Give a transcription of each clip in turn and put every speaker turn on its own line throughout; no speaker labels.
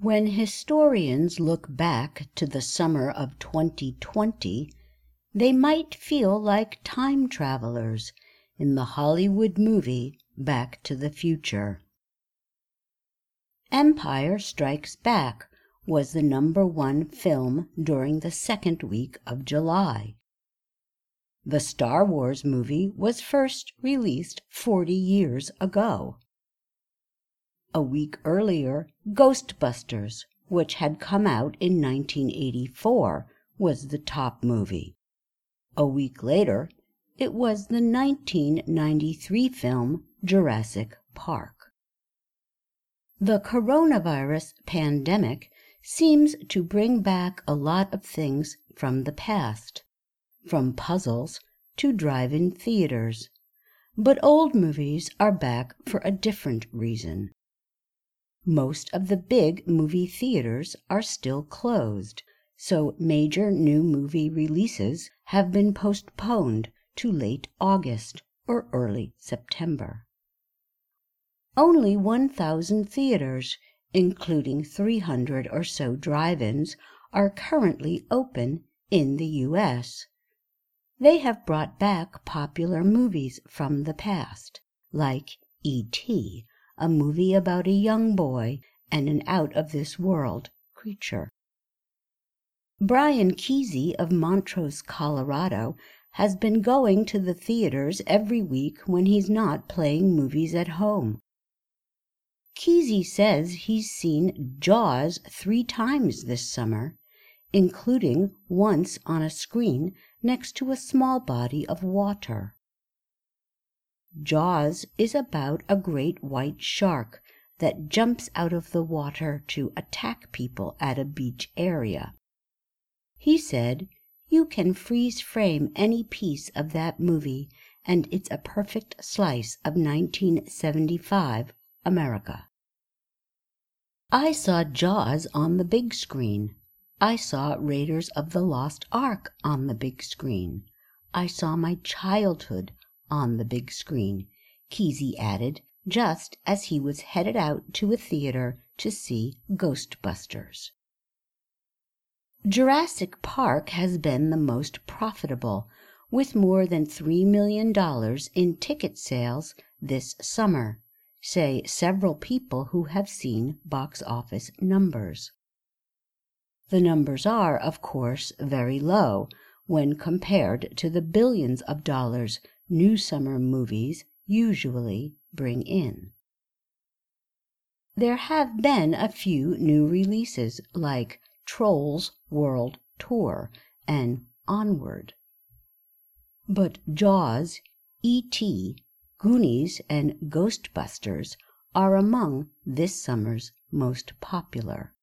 When historians look back to the summer of 2020, they might feel like time travelers in the Hollywood movie Back to the Future. Empire Strikes Back was the #1 film during the second week of July. The Star Wars movie was first released 40 years ago. A week earlier, Ghostbusters, which had come out in 1984, was the top movie. A week later, it was the 1993 film Jurassic Park. The coronavirus pandemic seems to bring back a lot of things from the past, from puzzles to drive-in theaters. But old movies are back for a different reason. Most of the big movie theaters are still closed, so major new movie releases have been postponed to late August or early September. Only 1,000 theaters, including 300 or so drive-ins, are currently open in the U.S. They have brought back popular movies from the past, like E.T., a movie about a young boy and an out-of-this-world creature. Brian Kesey of Montrose, Colorado, has been going to the theaters every week when he's not playing movies at home. Kesey says he's seen Jaws 3 times this summer, including once on a screen next to a small body of water. Jaws is about a great white shark that jumps out of the water to attack people at a beach area. He said, "You can freeze frame any piece of that movie, and it's a perfect slice of 1975 America." I saw Jaws on the big screen. I saw Raiders of the Lost Ark on the big screen. I saw my childhood on the big screen, Kesey added, just as he was headed out to a theater to see Ghostbusters. Jurassic Park has been the most profitable, with more than $3 million in ticket sales this summer, say several people who have seen box office numbers. The numbers are, of course, very low when compared to the billions of dollars new summer movies usually bring in. There have been a few new releases like Trolls World Tour and Onward. But Jaws, E.T., Goonies, and Ghostbusters are among this summer's most popular.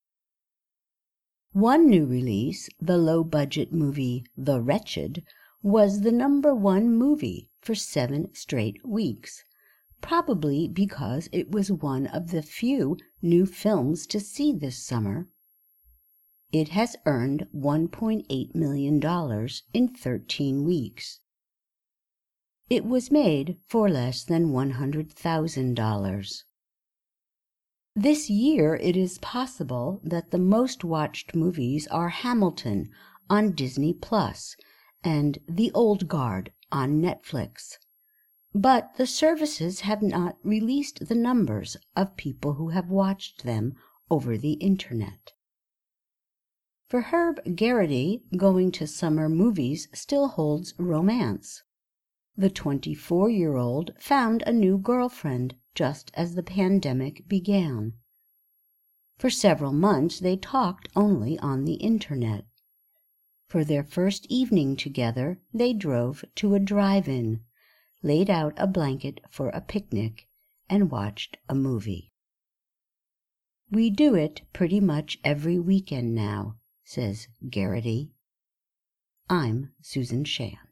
One new release, the low-budget movie The Wretched, was the #1 movie for 7 straight weeks, probably because it was one of the few new films to see this summer. It has earned $1.8 million in 13 weeks. It was made for less than $100,000. This year it is possible that the most watched movies are Hamilton on Disney Plus and The Old Guard on Netflix. But the services have not released the numbers of people who have watched them over the internet. For Herb Geraghty, going to summer movies still holds romance. The 24-year-old found a new girlfriend just as the pandemic began. For several months they talked only on the internet. For their first evening together, they drove to a drive-in, laid out a blanket for a picnic, and watched a movie. "We do it pretty much every weekend now," says Geraghty. I'm Susan Shan.